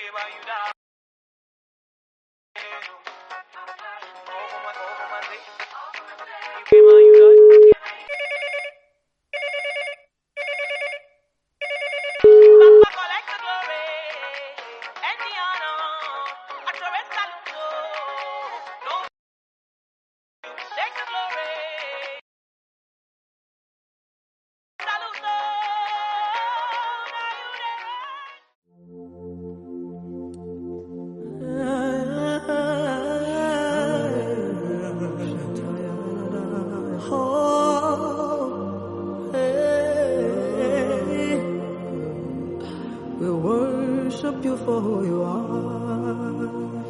We worship you for who you are.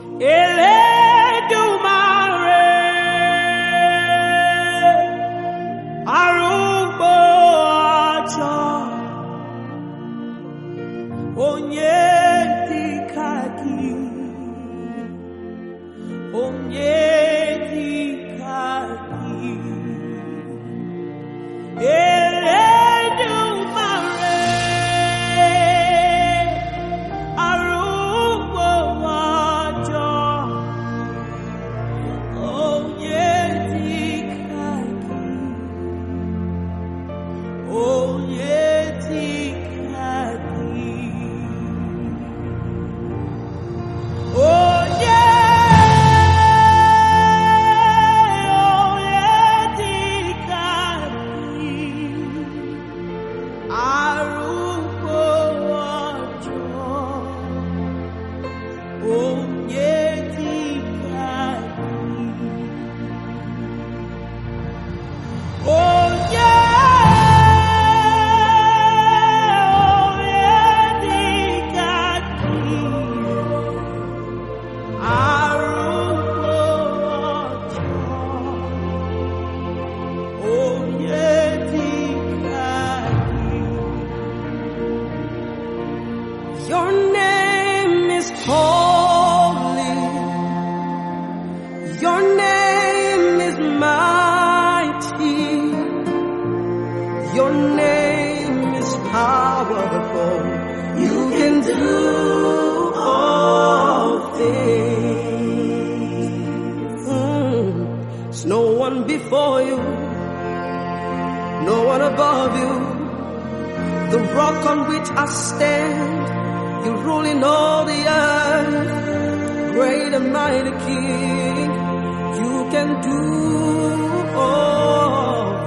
Eledumare, arúgbó ọjọ́, onye dịkadị, onye dịkadị. Your name is holy. Your name is mighty. Your name is powerful. You can do all things. There's no one before you, no one above you. The rock on which I stand. You rule in all the earth, great and mighty King. You can do all